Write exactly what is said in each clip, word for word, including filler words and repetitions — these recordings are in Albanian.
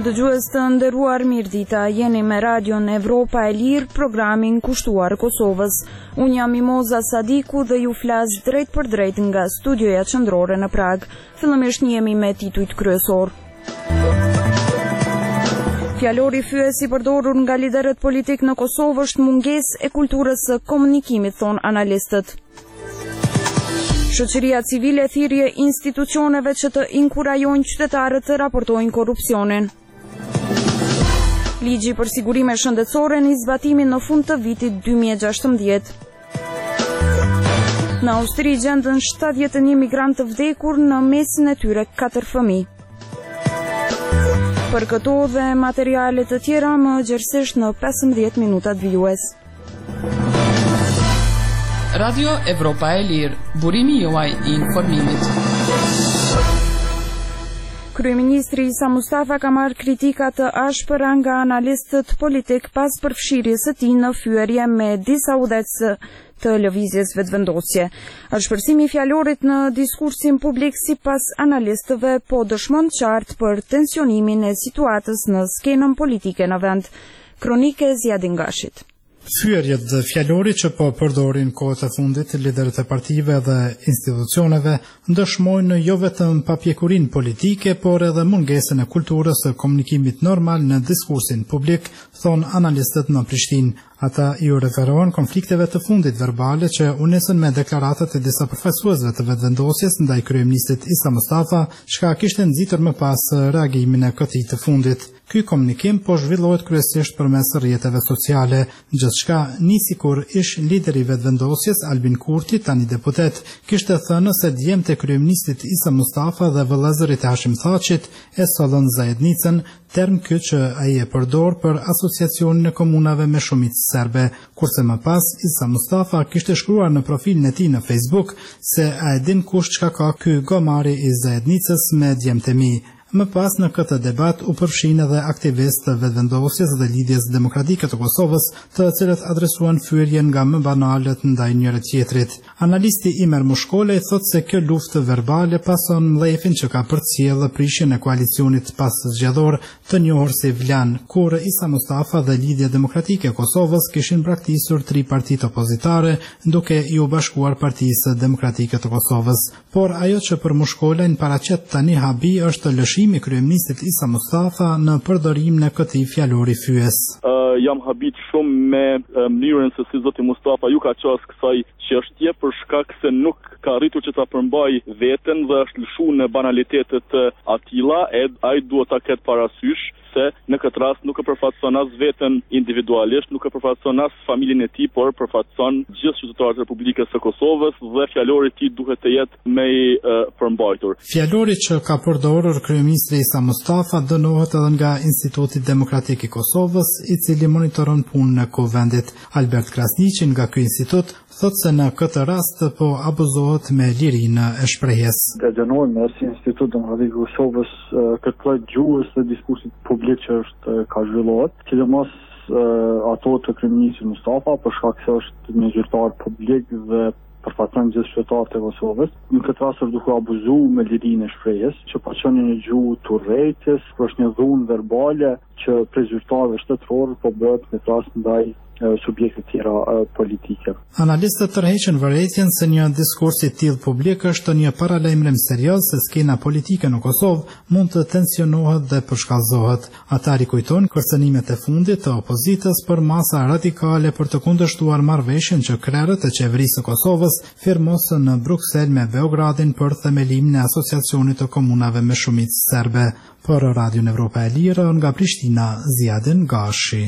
Dëgjues të nderuar, mirëdita, jeni me Radion Evropa e Lirë, programin kushtuar Kosovës. Unë jam Mimoza Sadiku dhe ju flas drejt për drejt nga studioja qendrore në Prag. Fillimisht njemi me titujt kryesor. Fjalori fyes i përdorur nga liderët politik në Kosovë është mungesë e kulturës së komunikimit, thon analistët. Shoqëria civile thirrje institucioneve që të inkurajojnë qytetarët të raportojnë korrupsionin. Ligji për sigurime shëndetësore në zbatimin në fund të vitit dy mijë e gjashtëmbëdhjetë. Në Austri gjendën shtatëdhjetë e një migrantë të vdekur, në mesin e tyre katër fëmijë. Për këto dhe materiale të tjera më gjerësisht në pesëmbëdhjetë minutat vijues. Radio Evropa e Lirë, burimi juaj i informimit. Kryeministri Isa Mustafa ka marrë kritika të ashpëra nga analistët politik pas përfshirjes së tij në fyerje me disa udhëtës të lëvizjes vetëvendosje. Ashpërsimi i fjalorit në diskursin publik sipas analistëve po dëshmon qartë për tensionimin e situatës në skenën politike në vend. Kronike Zjadin Gashit. Fyerjet dhe fjalorit që po përdorin kohët e fundit liderët e partive dhe institucioneve ndëshmojnë jo vetëm papjekurinë politike, por edhe mungesën e kulturës së komunikimit normal në diskursin publik, thon analistët në Prishtinë. Ata ju referohen konflikteve të fundit verbale që u nisën me deklaratat e disa përfaqësuesve të vetëvendosjes ndaj kryeministit Isa Mustafa, çka kishte nxitur më pas reagimin e këtij të fundit. Ky komunikim po zhvillohet kryesisht përmes rrjeteve sociale, gjithçka nisi kur ish lideri i vetëvendosjes Albin Kurti, tani deputet, kishte thënë se djemtë e kryeministit Isa Mustafa dhe vëllezërit e Hashim Thaçit e sollën zajednicën, term ky që ai e përdor për asociacionin e komunave me shumicë serbe, kurse më pas Isa Mustafa kishte shkruar në profilin e tij në Facebook se a e din kush çka ka ky gomari i zajednicës me djemtë e mi. Më pas në këtë debat u përfshin edhe aktivistë të vetëvendosjes dhe lidhjes demokratike të Kosovës, të cilët adresuan fyerjen nga më banalët ndaj njëri tjetrit. Analisti Imer Mushkolej thotë se kjo luftë verbale pason mllëfin që ka përcjellë prishjen e koalicionit pas zgjedhor të njohur si Vlan, kur Isa Mustafa dhe Lidhja Demokratike e Kosovës kishin braktisur tri partitë opozitare, duke i u bashkuar Partisë Demokratike të Kosovës. Por ajo që për Mushkolej paraqet tani habi është lëshimi i kryeministit Isa Mustafa në përdorim në këtij fjalori fyes. Uh, jam habit shumë me uh, mënyrën se si zoti Mustafa ju ka qas kësaj çështje për shkak se nuk ka arritur që ta përmbaj veten dhe është lëshuar në banalitetet të atilla, e ai duhet ta ketë parasysh se në këtë rast nuk e përfaqëson as veten individualisht, nuk e përfaqëson as familjen e tij, por përfaqëson gjithë qytetarët e Republikës së Kosovës dhe fjalori i tij duhet të jetë më i uh, përmbajtur. Fjalori që ka përdorur kryeministri Isa Mustafa dënohet edhe nga Instituti Demokratik i Kosovës, i cili monitoron punën e kuvendit. Albert Krasniqi nga ky institut thotë se në këtë rast po abuzohet me lirinë e shprehjes. Të dënojmë si Institut Demokratik i Kosovës këtë lloj gjuhës së diskursit publik që është ka zhvillohet, sidomos ato të kryeministit Mustafa, për shkak se është një zyrtar publik dhe përfaqëson gjithë qytetarët e Kosovës. Në këtë rast është duke abuzuar me lirinë e shprehjes, që po çon një gjuhë turrëties, është një dhunë verbale që prej zyrtarëve shtetëror po bëhet në rast ndaj subjekte të tjera politike. Analistët tërheqën vërejtjen se një diskurs i tillë publik është një paralajmërim serioz se skena politike në Kosovë mund të tensionohet dhe përshkallëzohet. Ata rikujtojnë kërcënimet e fundit të opozitës për masa radikale për të kundërshtuar marrëveshjen që krerët e qeverisë së Kosovës firmosën në Bruksel me Beogradin për themelimin e asociacionit të komunave me shumicë serbe. Për Radion Evropa e Lirë nga Prishtina, Zjadin Gashi.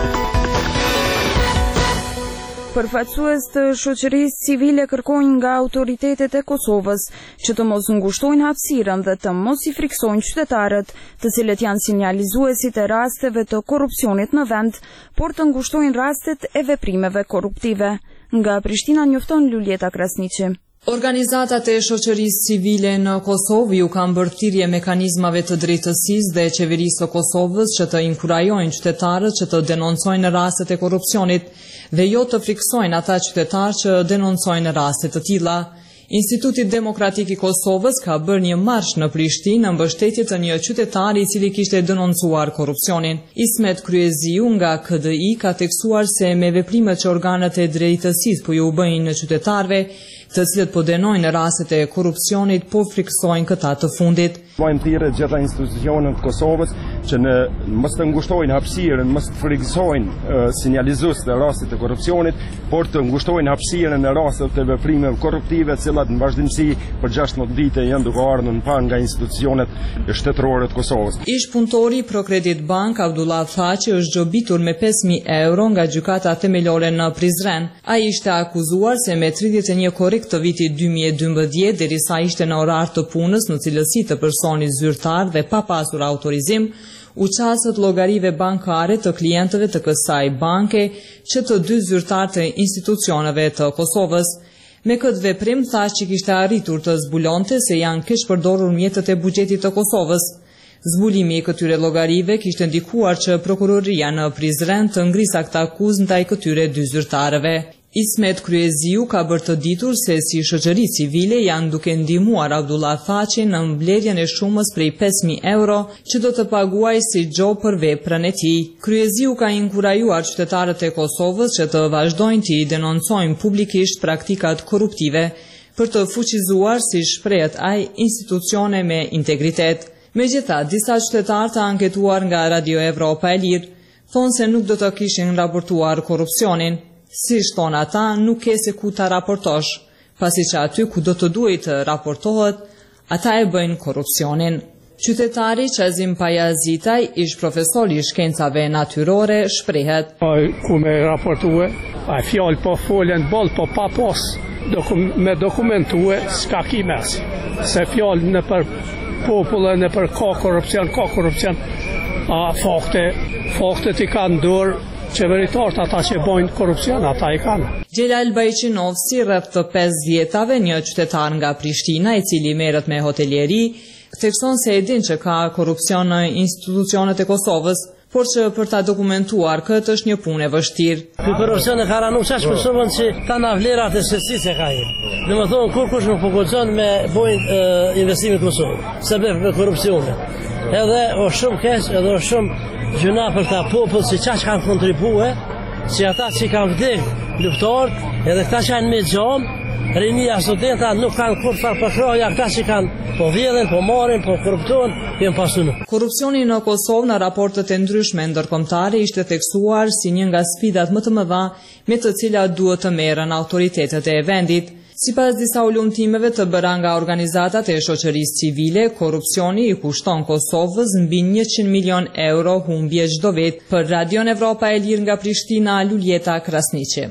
Përfaqësues të shoqërisë civile kërkojnë nga autoritetet e Kosovës që të mos ngushtojnë hapësirën dhe të mos i friksojnë qytetarët, të cilët janë sinjalizuesit e rasteve të korrupsionit në vend, por të ngushtojnë rastet e veprimeve korruptive. Nga Prishtina njofton Luljeta Krasniqi. Organizatat e shoqërisë civile në Kosovë ju kanë bërë thirrje mekanizmave të drejtësisë dhe qeverisë së Kosovës që të inkurajojnë qytetarët që të denoncojnë rastet e korrupsionit dhe jo të friksojnë ata qytetarë që denoncojnë raste të tilla. Instituti Demokratik i Kosovës ka bërë një marsh në Prishtinë në mbështetje të një qytetari i cili kishte denoncuar korrupsionin. Ismet Kryeziu nga K D I ka teksuar se me veprimet që organet e drejtësisë po ju bëjnë në qytetarëve, të cilët po denojnë rastet e korrupsionit, po friksojnë këta të fundit. Vojmë thirrje gjitha institucionet të Kosovës që në mos të ngushtojnë hapësirën, mos të friksojnë uh, sinjalizues të rastit të korrupsionit, por të ngushtojnë hapësirën në rastet të veprimeve korruptive, të cilat në vazhdimsi për gjashtëdhjetë vite janë duke ardhur në pan nga institucionet shtetërore të Kosovës. Ish punëtori Procredit Bank Abdullah Thaçi është gjobitur me pesë mijë euro nga gjykata themelore në Prizren. Ai ishte akuzuar se me tridhjetë e një korrik të vitit dy mijë e dymbëdhjetë, derisa ishte në orar të punës në cilësi të personit zyrtar dhe pa pasur autorizim, u qasët llogarive bankare të klientëve të kësaj banke që të dy zyrtar të institucioneve të Kosovës. Me këtë veprim Thaçi kishte arritur të zbulonte se janë keq përdorur mjetet e buxhetit të Kosovës. Zbulimi i këtyre llogarive kishte ndikuar që prokuroria në Prizren të ngrisë akt akuzë ndaj këtyre dy zyrtarëve. Ismet Kryeziu ka bërë të ditur se si shoqëri civile janë duke ndihmuar Abdullah Thaçin në mbledhjen e shumës prej pesë mijë euro që do të paguajë si gjob për veprën e tij. Kryeziu ka inkurajuar qytetarët e Kosovës që të vazhdojnë të denoncojnë publikisht praktikat korruptive për të fuqizuar, si shprehet ai, institucione me integritet. Megjithatë, disa qytetarë të anketuar nga Radio Evropa e Lirë thonë se nuk do të kishin raportuar korrupsionin. Si shton ata, nuk ke se ku ta raportosh, pasi që aty ku do të duhet të raportohet, ata e bëjnë korrupsionin. Qytetari Qazim Pajazitaj, ish profesor i shkencave natyrore, shprehet. Ku me raportue, a fjallë po folen bol, po pa pos dokum, me dokumentue s'ka ki mes. Se fjallë në për popullë, në për ka korrupsion, ka korrupsion, a fakte, fakte ti ka ndorë, qeveritarët ata që bojnë korrupsion, ata i kanë. Gjelal Bajqinovsi, rreth të pesëdhjetave, një qytetar nga Prishtina i cili merret me hotelieri, thekson se e din që ka korrupsion në institucionet e Kosovës, por që për ta dokumentuar këtë është një punë e vështirë. Ky korrupsion e ka ranu çash Kosovën që ta na vlerat e sesisë ka ai. Domethënë kur kush nuk po guxon me bojnë investime në Kosovë, sebeb me korrupsion. Edhe o shumë keq, edhe o shumë gjuna për ta popull që qaq kanë kontribue, që ata që kanë vdek luftarët, edhe këta që janë me gjamë, rinia studenta nuk kanë kur farë përkroja, këta që kanë po vjedhen, po marrin, po korruptohen, jenë pasunu. Korrupsioni në Kosovë në raportet e ndryshme ndërkombëtare ishte theksuar si një nga sfidat më të mëdha me të cilat duhet të merren autoritetet e vendit. Sipas disa ulumtimeve të bëra nga organizatat e shoqërisë civile, korrupsioni i kushton Kosovës mbi njëqind milion euro humbje çdo vit. Për Radion Evropa e Lirë nga Prishtina, Luljeta Krasniqi.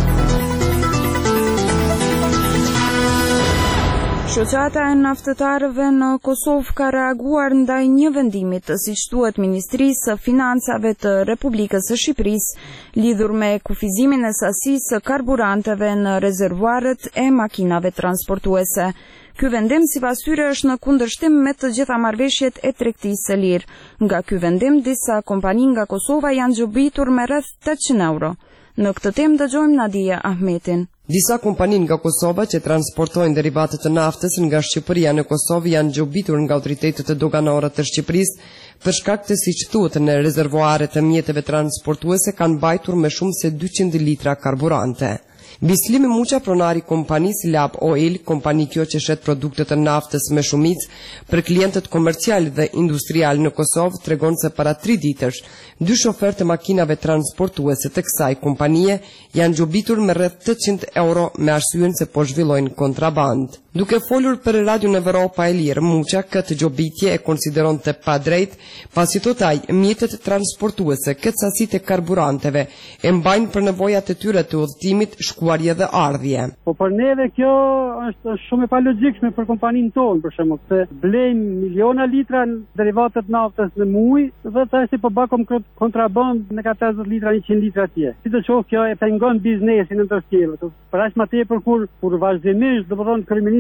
Shoqata e naftëtarëve në Kosovë ka reaguar ndaj një vendimi të siç thuhet Ministrisë së Financave të Republikës së Shqipërisë lidhur me kufizimin e sasisë së karburanteve në rezervuarët e makinave transportuese. Ky vendim sipas tyre është në kundërshtim me të gjitha marrëveshjet e tregtisë së lirë. Nga ky vendim disa kompani nga Kosova janë gjobitur me rreth tetëqind euro. Në këtë temë dëgjojmë Nadia Ahmetin. Disa kompani nga Kosova që transportojnë derivate të naftës nga Shqipëria në Kosovë janë gjobitur nga autoritetet e doganore të Shqipërisë për shkak të, siç thuhet, në rezervuaret e mjeteve transportuese kanë mbajtur më shumë se dyqind litra karburante. Bislimi Muqa, pronari kompanisë Lab Oil, kompani kjo që shet produkte të naftës me shumicë për klientët komercial dhe industrial në Kosovë, tregon se para tri ditësh, dy shofer të makinave transportuese të kësaj kompanie janë gjobitur me rreth tetëqind euro me arsyeën se po zhvillojnë kontraband. Duke folur për Radion Evropa e Lirë, Muqa këtë gjobitje e konsideron të padrejt, pasi thot ai mjetet transportuese këtë sasi të karburanteve e mbajnë për nevojat e tyre të udhëtimit, shkuarje dhe ardhje. Po për neve kjo është shumë e palogjikshme për kompaninë tonë, për shembull, se blejmë miliona litra derivatet naftës në muaj dhe thashë po bakom kontraband në ka pesëdhjetë litra, njëqind litra atje. Sidoqoftë kjo e pengon biznesin në ndërtjellje. Për aq më tepër kur kur vazhdimisht, domethënë kryeministri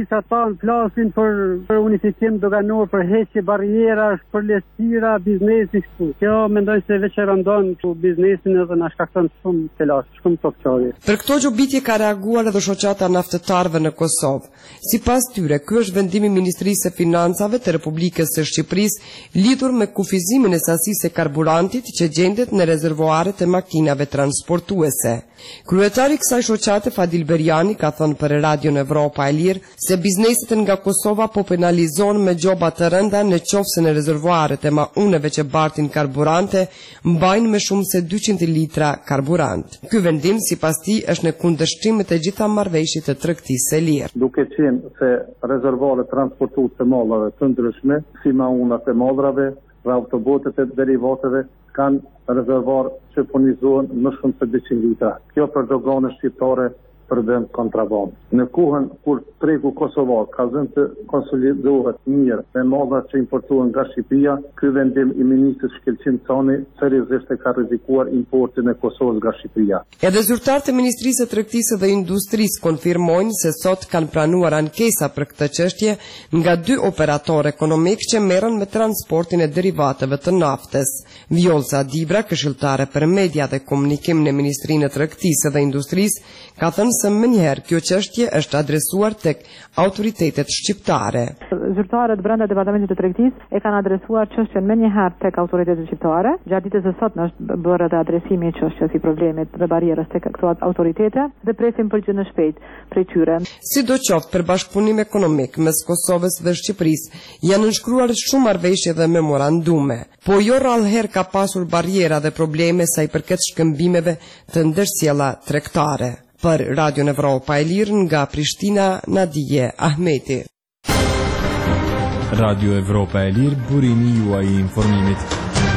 ministrat tanë flasin për, për unifikim doganor, për heqje barrierash, për lehtësira biznesi këtu. Kjo mendoj se veç e rëndon biznesin edhe na shkakton shumë telash, shumë topçarje. Për këto gjobitje ka reaguar edhe shoqata naftetarëve në Kosovë. Sipas tyre, ky është vendimi i Ministrisë së Financave të Republikës së Shqipërisë lidhur me kufizimin e sasisë e karburantit që gjendet në rezervoaret e makinave transportuese. Kryetari i kësaj shoqate Fadil Beriani ka thënë për Radion Evropa e Lirë se bizneset nga Kosova po penalizohen me gjoba të rënda në qoftë se në rezervoaret e mauneve që bartin karburante mbajnë më shumë se dyqind litra karburant. Ky vendim sipas tij është në kundërshtim me të gjitha marrëveshjet e tregtisë së lirë. Duke qenë se rezervoaret transportuese të mallrave të ndryshme, si maunat e mallrave dhe autobotet e derivateve kanë rezervuar që furnizohen më shumë se dyqind litra. Kjo për dogane shqiptare përdëm kontraband. Në kohën kur tregu kosovar ka zënë të konsolidohet mirë me mallrat që importohen nga Shqipëria, ky vendim i ministrit Shkelqin Cani seriozisht e ka rrezikuar importin e Kosovës nga Shqipëria. Edhe zyrtarët e Ministrisë së Tregtisë dhe Industrisë konfirmojnë se sot kanë pranuar ankesa për këtë çështje nga dy operatorë ekonomik që merren me transportin e derivateve të naftës. Vjollca Dibra, këshilltare për media dhe komunikim në Ministrinë e Tregtisë dhe Industrisë, ka thënë se më njëherë kjo çështje është adresuar tek autoritetet shqiptare. Zyrtarët brenda Departamentit të Tregtisë e kanë adresuar çështjen më njëherë tek autoritetet shqiptare. Gjatë ditës së sotme është bërë edhe adresimi i çështjes i problemit dhe barrierës tek këto autoritete dhe presim përgjigje në shpejt prej tyre. Sidoqoftë, për bashkëpunim ekonomik mes Kosovës dhe Shqipërisë janë nënshkruar shumë marrëveshje dhe memorandume, po jo rrallëherë ka pasur barriera dhe probleme sa i përket shkëmbimeve të ndërsjella tregtare. Për Radion Evropa e Lirë nga Prishtina, Nadije Ahmeti. Radio Evropa e Lirë, burimi juaj i informimit.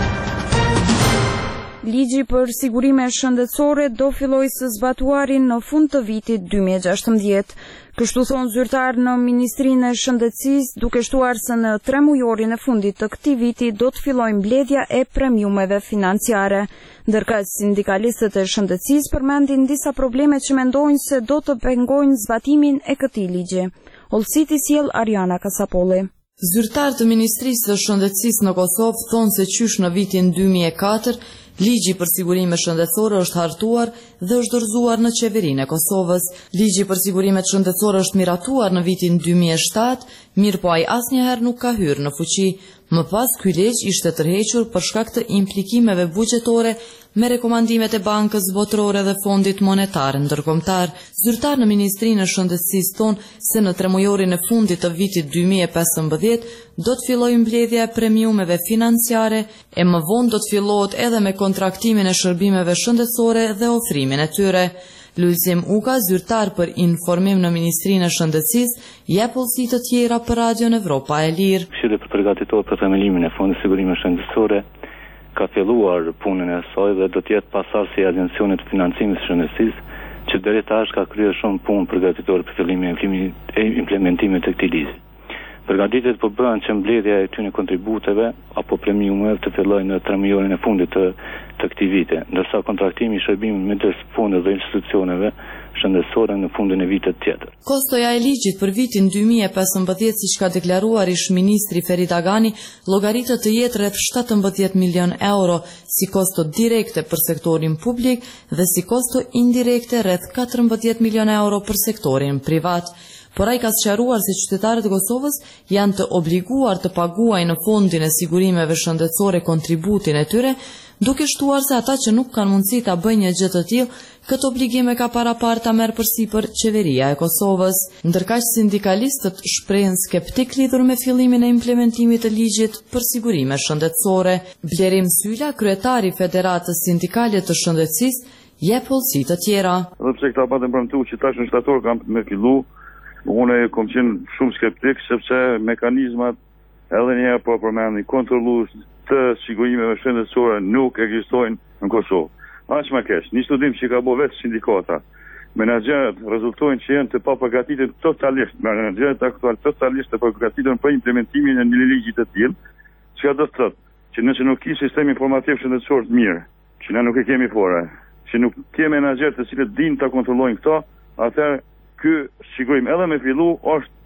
Ligji për sigurime shëndetësore do filloj së zbatuarin në fund të vitit dy mijë e gjashtëmbëdhjetë. Kështu thonë zyrtar në Ministrinë e Shëndetësisë, duke shtuar se në tre mujorin e fundit të këtij viti do të fillojë mbledhja e premiumeve financiare. Ndërka sindikalistët e shëndetësisë përmendin disa probleme që mendojnë se do të pengojnë zbatimin e këtij ligji. Olsiti sjell Ariana Kasapolli. Zyrtarët e Ministrisë së Shëndetësisë në Kosovë thonë se qysh në vitin dy mijë e katër ligji për sigurime shëndetësore është hartuar dhe është dorëzuar në qeverinë e Kosovës. Ligji për sigurimet shëndetësore është miratuar në vitin dy mijë e shtatë, mirë po ai asnjëherë nuk ka hyrë në fuqi. Më pas, ky ligj ishte tërhequr për shkak të implikimeve buxhetore me rekomandimet e Bankës Botërore dhe Fondit Monetar Ndërkombëtar. Zyrtar në Ministrinë e Shëndetësisë thonë se në tremujorin e fundit të vitit dy mijë e pesëmbëdhjetë do të fillojë mbledhja e premiumeve financiare e më vonë do të fillohet edhe me kontraktimin e shërbimeve shëndetësore dhe ofrimin e tyre. Lulzim Uka, zyrtar për informim në Ministrinë e Shëndetësisë, jep pollësi të tjera për Radion Evropa e Lirë. Këshilli për përgatitur për themelimin e Fondit Sigurime Shëndetësore ka filluar punën e saj dhe do të jetë pasardhësi e Agencionit të Financimit të Shëndetësisë, që deri tash ka kryer shumë punë përgatitore për fillimin e implementimit të këtij ligji. Përgatitjet po bëhen që mbledhja e këtyre kontributeve apo premiumeve të fillojë në tre mujorin e fundit të, të këtij viti, ndërsa kontraktimi i shërbimit midis fondeve dhe institucioneve shëndetësore në fundin e vitit tjetër. Kostoja e ligjit për vitin dy mijë e pesëmbëdhjetë, siç ka deklaruar ish ministri Ferit Agani, llogaritet të jetë rreth shtatëmbëdhjetë milion euro si kosto direkte për sektorin publik dhe si kosto indirekte rreth katërmbëdhjetë milion euro për sektorin privat. Por ai ka sqaruar se qytetarët e Kosovës janë të obliguar të paguajnë në fondin e sigurimeve shëndetësore kontributin e tyre, duke shtuar se ata që nuk kanë mundësi ta bëjnë një gjë të tillë, këtë obligim e ka paraparë ta merr përsipër qeveria e Kosovës. Ndërkaq sindikalistët shprehen skeptik lidhur me fillimin e implementimit të ligjit për sigurime shëndetësore. Blerim Syla, kryetari i Federatës Sindikale të Shëndetësisë, jep pollësi të tjera. Edhe pse këta patën premtuar që tash në shtator kanë me fillu, unë kom qenë shumë skeptik sepse mekanizmat edhe një po përmendni kontrollues të sigurimeve shëndetësore nuk ekzistojnë në Kosovë. Aq më keq, një studim që ka bërë vetë sindikata, menaxherët rezultojnë që janë të papërgatitur totalisht, menaxherët aktual totalisht të papërgatitur për implementimin e një ligji të tillë, çka do të thotë që nëse nuk ka sistem informativ shëndetësor të mirë, që ne nuk e kemi fare, që nuk kemi menaxherë të cilët dinë ta kontrollojnë këto, atëherë ky sigurim edhe me fillu është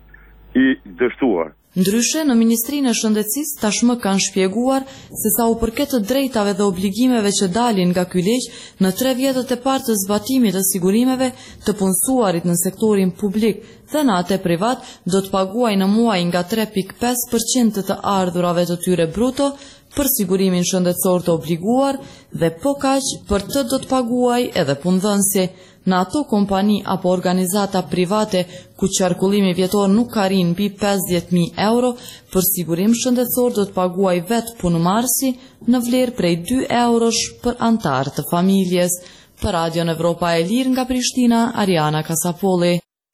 i dështuar. Ndryshe, në Ministrinë e Shëndetësisë tashmë kanë shpjeguar se sa u përket të drejtave dhe obligimeve që dalin nga ky ligj, në tre vjetët e parë të zbatimit të sigurimeve të punësuarit në sektorin publik dhe në atë privat do të paguajnë në muaj nga tre pikë pesë përqind të të ardhurave të tyre bruto për sigurimin shëndetësor të obliguar dhe po kaq për të do të paguaj edhe punëdhënësi. Në ato kompani apo organizata private ku qarkullimi vjetor nuk ka rinë mbi pesëdhjetë mijë euro, për sigurim shëndetësor do të paguaj vetë punëmarrësi në vlerë prej dy eurosh për antar të familjes. Për Radion Evropa e Lirë nga Prishtina, Ariana Kasapolli.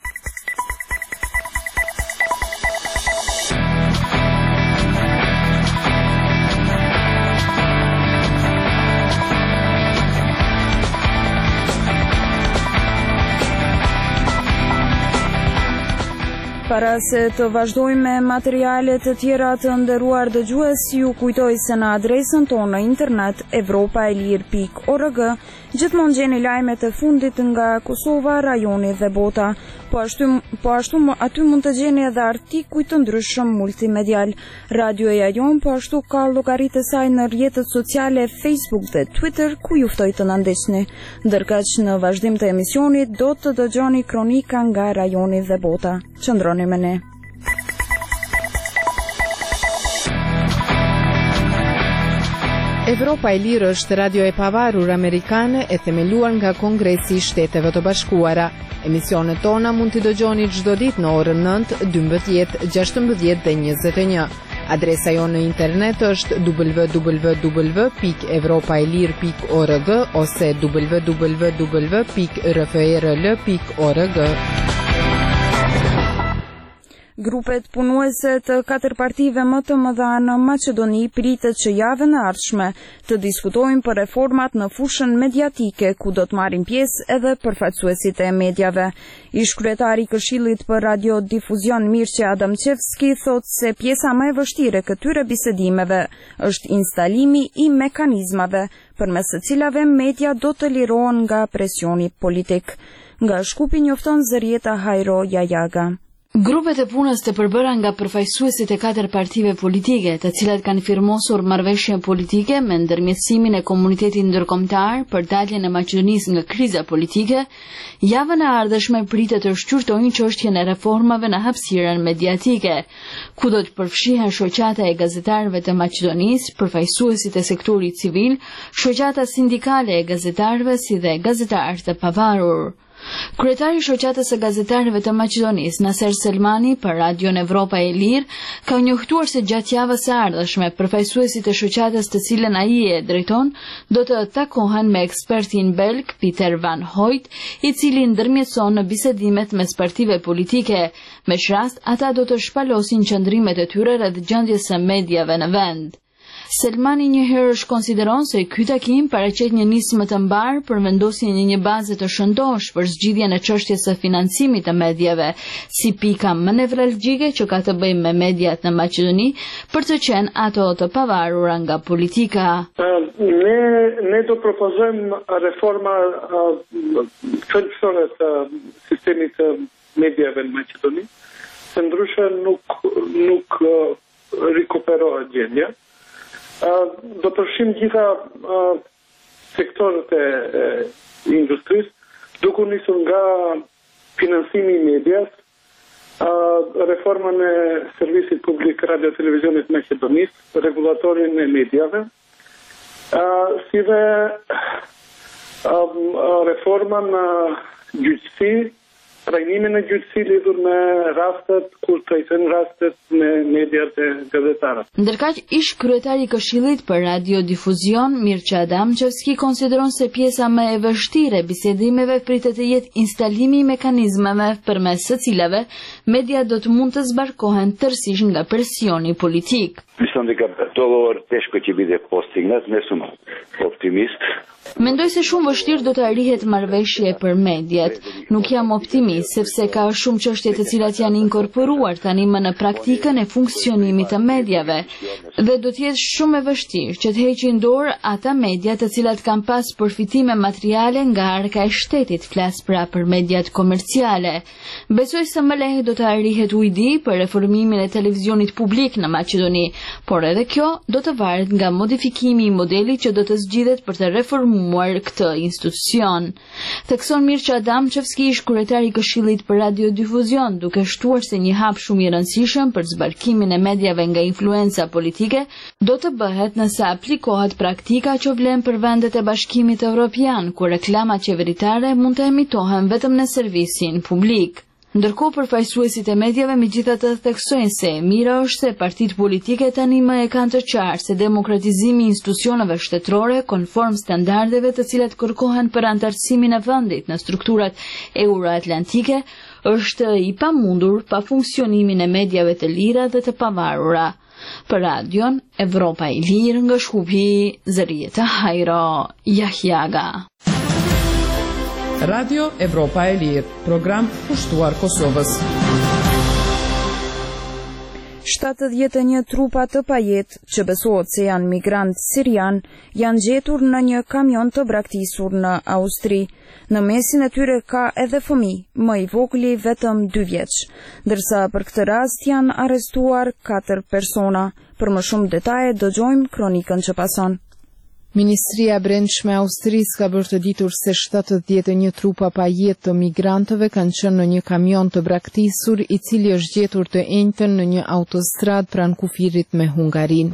Para se të vazhdojmë me materialet të tjera të nderuar dëgjues, ju kujtoj se në adresën tonë në internet evropaelir pikë org gjithmonë gjeni lajmet e fundit nga Kosova, rajoni dhe bota. Po ashtu, po ashtu aty mund të gjeni edhe artikuj të ndryshëm multimedial. Radioja jon po ashtu ka llogaritë e saj në rrjetet sociale Facebook dhe Twitter, ku ju ftoj të na ndihni. Ndërkaq në vazhdim të emisionit do të dëgjoni kronika nga rajoni dhe bota. Qëndroni me ne. Evropa e Lirë është radio e pavarur amerikane e themeluar nga Kongresi i Shteteve të Bashkuara. Emisionet tona mund t'i dëgjoni çdo ditë në orën nëntë, dymbëdhjetë, gjashtëmbëdhjetë dhe njëzet e një. Adresa jonë në internet është w w w pikë evropaelir pikë org ose w w w pikë r f r l pikë org. Grupet punuese të katër partive më të mëdha në Maqedoni pritet që javën e ardhshme të diskutojnë për reformat në fushën mediatike, ku do të marrin pjesë edhe përfaqësuesit e medjave. Ish-kryetari i Këshillit për Radiodifuzion Mircea Adamqevski thotë se pjesa më e vështire këtyre bisedimeve është instalimi i mekanizmave përmes të cilave media do të lirohen nga presioni politik. Nga Shkupi njofton Zërieta Hajro Jajaga. Grupet e punës të përbëra nga përfaqësuesit e katër partive politike, të cilat kanë firmosur marrëveshje politike me ndërmjetësimin e komunitetit ndërkombëtar për daljen e Maqedonisë nga kriza politike, javën e ardhshme pritet të shqyrtojnë çështjen e reformave në hapësirën mediatike, ku do të përfshihen shoqata e gazetarëve të Maqedonisë, përfaqësuesit e sektorit civil, shoqata sindikale e gazetarëve si dhe gazetarë të pavarur. Kryetari i shoqatës së gazetarëve të Maqedonisë, Naser Selmani, për Radion Evropa e Lirë, ka njoftuar se gjatë javës së ardhshme përfaqësuesit e shoqatës të cilën ai e drejton do të takohen me ekspertin belg Pieter van Hooijt, i cili ndërmjetëson në bisedimet mes partive politike. Me rast, ata do të shpalosin qëndrimet e tyre rreth gjendjes së mediave në vend. Selmani njëherë është konsideron se ky takim paraqet një nismë të mbar për vendosjen e një baze të shëndosh për zgjidhjen e çështjes së financimit të medjave, si pika më nevralgjike që ka të bëjë me mediat në Maqedoni, për të qenë ato të pavarura nga politika. Ne ne do propozojmë reforma tradicionale të sistemit të medjave në Maqedoni, se ndryshe nuk nuk rikuperohet gjendja. Uh, do përfshim gjitha uh, sektorët e, e industrisë, duke nisur nga financimi i medias, uh, reformën e servisit publik radio televizionit Maqedonisë, regulatorin e mediave, uh, si dhe uh, reformën e uh, gjyqësi, trajnimin e gjyqësi lidhur me rastet kur trajtojnë rastet me mediat e gazetarëve. Ndërkaq, ish kryetari i Këshillit për Radiodifuzion Mircea Adamqevski konsideron se pjesa më e vështire e bisedimeve pritet të jetë instalimi i mekanizmave përmes së cilave media do të mund të zbarkohen tërësisht nga presioni politik. Mislim da ga dogovor teško će biti postignut, ne sam optimist, Mendoj se shumë vështirë do të arrihet marrëveshje për mediat. Nuk jam optimist, sepse ka shumë çështje të cilat janë inkorporuar tani më në praktikën e funksionimit të mediave, dhe do të jetë shumë e vështirë që të heqin dorë ata media të cilat kanë pas përfitime materiale nga arka e shtetit, flas pra për mediat komerciale. Besoj se më lehe do të arrihet ujdi për reformimin e televizionit publik në Maqedoni, por edhe kjo do të varet nga modifikimi i modelit që do të zgjidhet për të reformuar këtë institucion. Thekson Mirça Adamçevski, ish kryetari i Këshillit për Radiodifuzion, duke shtuar se një hap shumë i rëndësishëm për zbarkimin e mediave nga influenca politike do të bëhet nëse aplikohet praktika që vlen për vendet e Bashkimit Evropian, ku reklamat qeveritare mund të emitohen vetëm në servisin publik. Ndërkohë, përfaqësuesit e mediave megjithatë theksojnë se e mira është se partitë politike tani më e kanë të qartë se demokratizimi i institucioneve shtetërore konform standardeve të cilat kërkohen për antarësimin e vendit në strukturat euroatlantike është i pamundur pa funksionimin e mediave të lira dhe të pavarura. Për radion Evropa e Lirë nga Shkupi, Zërieta Hajro, Jahjaga. Radio Evropa e Lirë, program pushtuar Kosovës. shtatëdhjetë e një trupa të pajet, që besohet se janë migrantë sirian, janë gjetur në një kamion të braktisur në Austri. Në mesin e tyre ka edhe fëmijë, më i vogëli vetëm dy vjeç, ndërsa për këtë rast janë arrestuar katër persona. Për më shumë detaje dëgjojmë kronikën që pason. Ministria e Brendshme e Austrisë ka bërë të ditur se shtatëdhjetë e një trupa pa jetë të migrantëve kanë qenë në një kamion të braktisur, i cili është gjetur të enjtën në një autostrad pranë kufirit me Hungarinë.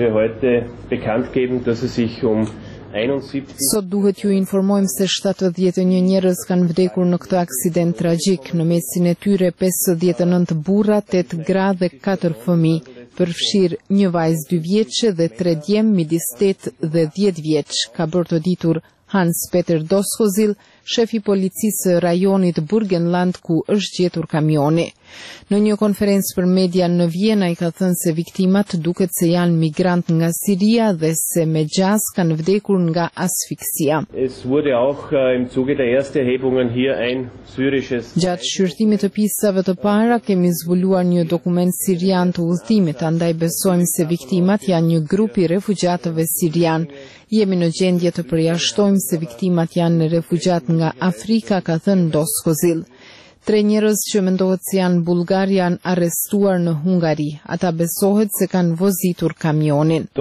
Sot duhet ju informojmë se shtatëdhjetë e një njerëz kanë vdekur në këtë aksident tragjik, në mesin e tyre pesëdhjetë e nëntë burra, tetë gra dhe katër fëmijë, përfshirë një vajzë dy vjeçe dhe tre djem midis tetë dhe dhjetë vjeç, ka bërë të ditur Hans Peter Doskozil, shefi policisë rajonit Burgenland ku është gjetur kamioni. Në një konferencë për media në Vjena i ka thënë se viktimat duket se janë migrant nga Siria dhe se me gjas kanë vdekur nga asfiksia. Gjatë shqyrtimit të pisave të para kemi zbuluar një dokument sirian të udhëtimit, andaj besojmë se viktimat janë një grup i refugjatëve sirian. Jemi në gjendje të përjashtojmë se viktimat janë refugjat nga Afrika, ka thënë Doskozil. Tre njerëz që mendohet se janë bulgar janë arrestuar në Hungari. Ata besohet se kanë vozitur kamionin.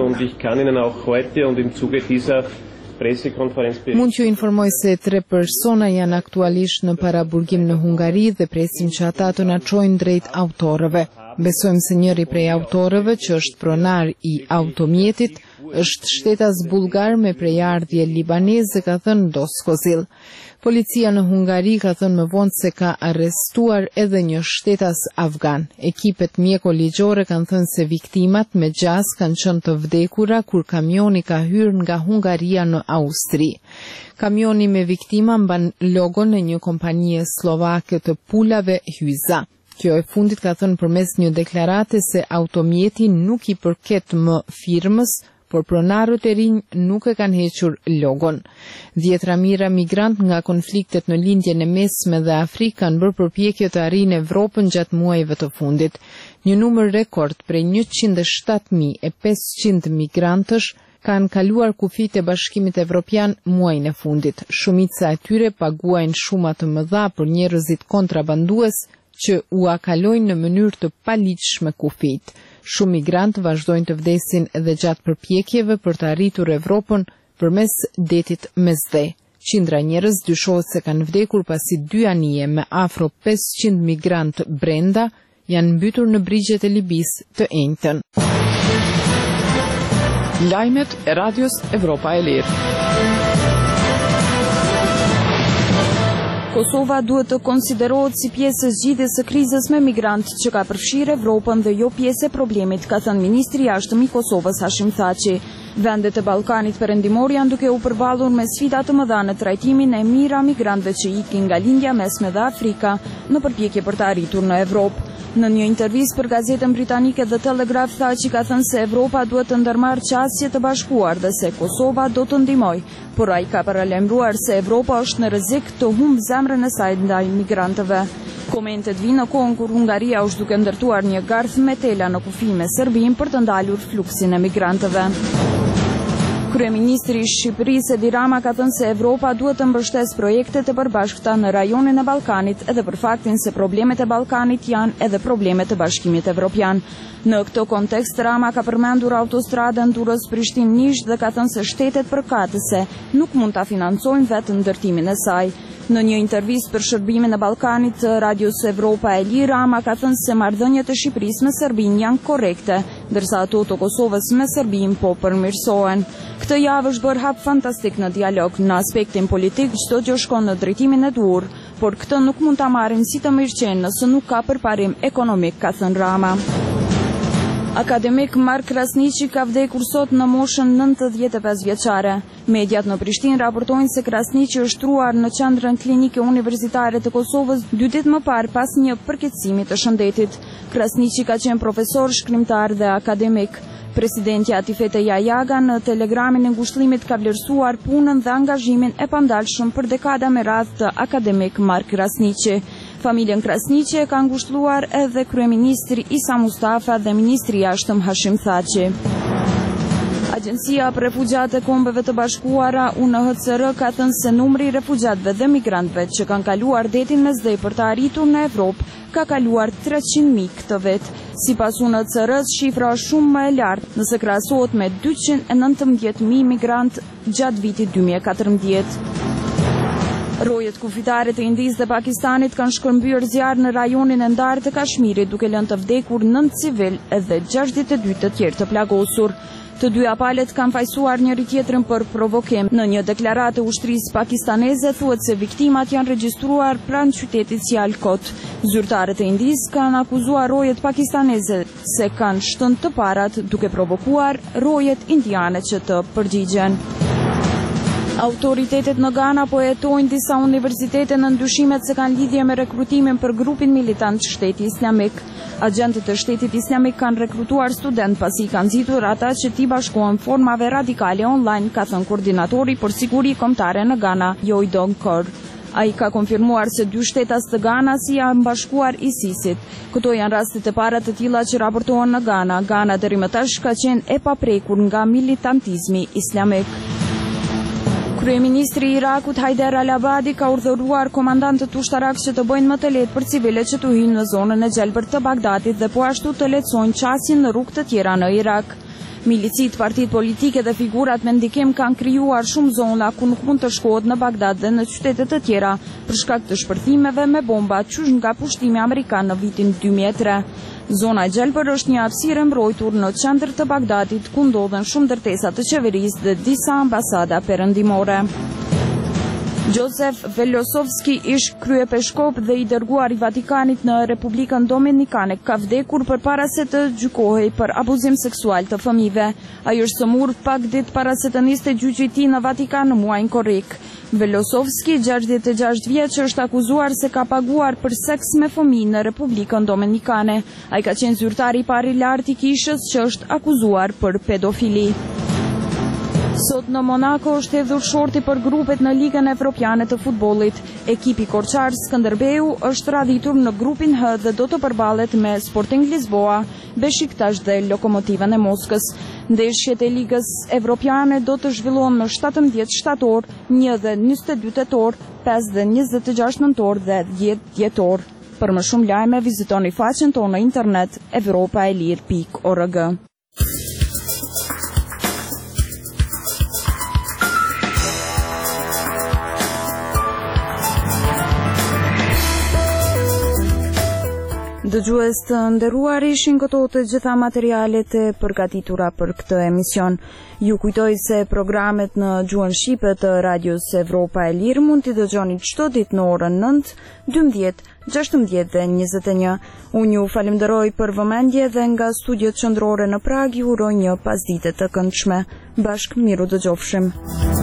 Mund që informoj se tre persona janë aktualisht në paraburgim në Hungari dhe presim që ata të na çojnë drejt autorëve. Besojmë se njëri prej autorëve, që është pronar i automjetit, është shtetas bulgar me prejardhje libaneze, ka thënë Doskozil. Policia në Hungari ka thënë më vonë se ka arrestuar edhe një shtetas afgan. Ekipet mjeko-ligjore kanë thënë se viktimat me gjas kanë qenë të vdekura kur kamioni ka hyrë nga Hungaria në Austri. Kamioni me viktima mban logon e një kompanie slovake të pulave Hyza. Kjo e fundit ka thënë përmes një deklarate se automjeti nuk i përket më firmës, por pronarët e rinj nuk e kanë hequr logon. Dhjetra mijëra migrant nga konfliktet në lindjen e mesme dhe Afrikë kanë bërë përpjekje të arrijnë Evropën gjatë muajve të fundit. Një numër rekord prej njëqind e shtatë mijë e pesëqind migrantësh kanë kaluar kufijtë e Bashkimit Evropian muajin e fundit. Shumica e tyre paguajnë shuma të mëdha për njerëzit kontrabandues që u akalojnë në mënyrë të paligjshme kufijtë. Shumë migrant vazhdojnë të vdesin edhe gjatë përpjekjeve për të arritur Evropën përmes detit Mesdhe. Qindra njerëz dyshohet se kanë vdekur pasi dy anije me afro pesëqind migrant brenda janë mbytur në brigjet e Libisë të enjtën. Lajmet e Radios Evropa e Lirë. Kosova duhet të konsiderohet si pjesë e zgjidhjes së krizës me migrantë që ka përfshirë Evropën dhe jo pjesë e problemit, ka thënë ministri i jashtëm i Kosovës Hashim Thaçi. Vendet e Ballkanit Perëndimor janë duke u përballur me sfida të mëdha në trajtimin e mira migrantëve që ikin nga lindja mesme dhe Afrika në përpjekje për të arritur në Evropë. Në një intervistë për gazetën britanike The Telegraph tha që ka thënë se Evropa duhet të ndërmarrë qasje të bashkuar dhe se Kosova do të ndihmojë, por ai ka paralajmëruar se Evropa është në rrezik të humbë zemrën e saj ndaj migrantëve. Komentet vinë në kohën kur Hungaria është duke ndërtuar një garth me tela në kufi me Serbinë për të ndalur fluksin e migrantëve. Kryeministri i Shqipërisë Edi Rama ka thënë se Evropa duhet të mbështesë projektet e përbashkëta në rajonin e Ballkanit edhe për faktin se problemet e Ballkanit janë edhe problemet e Bashkimit Evropian. Në këtë kontekst Rama ka përmendur autostradën Durrës-Prishtinë-Nish dhe ka thënë se shtetet përkatëse nuk mund ta financojnë vetë ndërtimin e saj. Në një intervistë për shërbimin e Ballkanit të Radios Evropa e Lirë, Rama ka thënë se marrëdhëniet e Shqipërisë me Serbinë janë korrekte, ndërsa ato të Kosovës me Serbinë po përmirësohen. Këtë javë është bërë hap fantastik në dialog. Në aspektin politik çdo gjë shkon në drejtimin e duhur, por këtë nuk mund ta marrim si të mirëqenë nëse nuk ka përparim ekonomik, ka thënë Rama. Akademik Mark Krasniqi ka vdekur sot në moshën nëntëdhjetë e pesë vjeçare. Mediat në Prishtinë raportojnë se Krasniqi është truar në qendrën klinike universitare të Kosovës dy ditë më parë pas një përkeqësimi të shëndetit. Krasniqi ka qenë profesor, shkrimtar dhe akademik. Presidenti Atifete Jajaga në telegramin e ngushëllimit ka vlerësuar punën dhe angazhimin e pandalshëm për dekada me radhë të akademik Mark Krasniqi. Familjen Krasniqi e ka ngushëlluar edhe kryeministri Isa Mustafa dhe ministri i jashtëm Hashim Thaçi. Agjencia për Refugjat e Kombeve të Bashkuara U N H C R ka thënë se numri i refugjatëve dhe migrantëve që kanë kaluar detin Mesdhej për të arritur në Evropë ka kaluar treqind mijë këtë vit. Sipas U N H C R-s, shifra është shumë më e lartë nëse krahasohet me dyqind e nëntëmbëdhjetë mijë migrantë gjatë vitit dy mijë e katërmbëdhjetë. Rojet kufitare të Indisë dhe Pakistanit kanë shkëmbyer zjarr në rajonin e ndarë të Kashmirit, duke lënë të vdekur nëntë civil edhe gjashtëdhjetë e dy të tjerë të plagosur. Të dyja palët kanë fajsuar njëri tjetrin për provokim. Në një deklaratë e ushtrisë pakistaneze thuhet se viktimat janë regjistruar pranë qytetit Sialkot. Zyrtarët e Indisë kanë akuzuar rojet pakistaneze se kanë shtënë të parat duke provokuar rojet indiane që të përgjigjen. Autoritetet në Gana po hetojnë disa universitete në ndyshimet se kanë lidhje me rekrutimin për grupin militant Shteti Islamik. Agjentët e Shtetit Islamik kanë rekrutuar student pasi kanë nxitur ata që t'i bashkohen formave radikale online, ka thënë koordinatori për siguri kombëtare në Gana, Joydon Kor. Ai ka konfirmuar se dy shtetas të Ganas janë bashkuar ISIS-it. Këto janë rastet e para të tilla që raportohen në Gana. Gana deri më tash ka qenë e paprekur nga militantizmi islamik. Kryeministri i Irakut Haider al-Abadi ka urdhëruar komandantët ushtarak që të bëjnë më të lehtë për civilët që të hyjnë në zonën e gjelbër të Bagdadit dhe po ashtu të lehtësojnë qasjen në rrugë të tjera në Irak. Milicit, partitë politike dhe figurat me ndikim kanë krijuar shumë zona ku nuk mund të shkohet në Bagdad dhe në qytete të tjera për shkak të shpërthimeve me bomba qysh nga pushtimi amerikan në vitin dy mijë e tre. Zona e gjelbër është një hapësirë e mbrojtur në qendër të Bagdadit ku ndodhen shumë ndërtesa të qeverisë dhe disa ambasada perëndimore. Josef Velosovski, ish kryepeshkop dhe i dërguar i Vatikanit në Republikën Dominikane, ka vdekur përpara se të gjykohej për abuzim seksual të fëmijëve. Ai është sëmurë pak ditë para se të niste gjyqi i tij në Vatikan në muajin korrik. Velosovski, gjashtëdhjetë e gjashtë vjeç, është akuzuar se ka paguar për seks me fëmijë në Republikën Dominikane. Ai ka qenë zyrtari i parë i lartë i kishës që është akuzuar për pedofili. Sot në Monaco është hedhur shorti për grupet në Ligën Evropiane të futbollit. Ekipi korçar Skënderbeu është radhitur në grupin H dhe do të përballet me Sporting Lisboa, Beshiktash dhe Lokomotivën e Moskës. Ndeshjet e Ligës Evropiane do të zhvillohen në shtatëmbëdhjetë shtator, një dhe njëzet e dy tetor, pesë dhe njëzet e gjashtë nëntor dhe dhjetë dhjetor. Për më shumë lajme vizitoni faqen tonë në internet evropaelir pikë org. Dëgjues të nderuar, ishin këto të gjitha materialet e përgatitura për këtë emision. Ju kujtoj se programet në gjuhën shqipe të Radios Evropa e Lirë mund t'i dëgjoni çdo ditë në orën nëntë, dymbëdhjetë, gjashtëmbëdhjetë dhe njëzet e një. Unë ju falenderoj për vëmendje dhe nga studiot qendrore në Prag ju uroj një pasdite të këndshme. Bashkë miru dëgjofshim.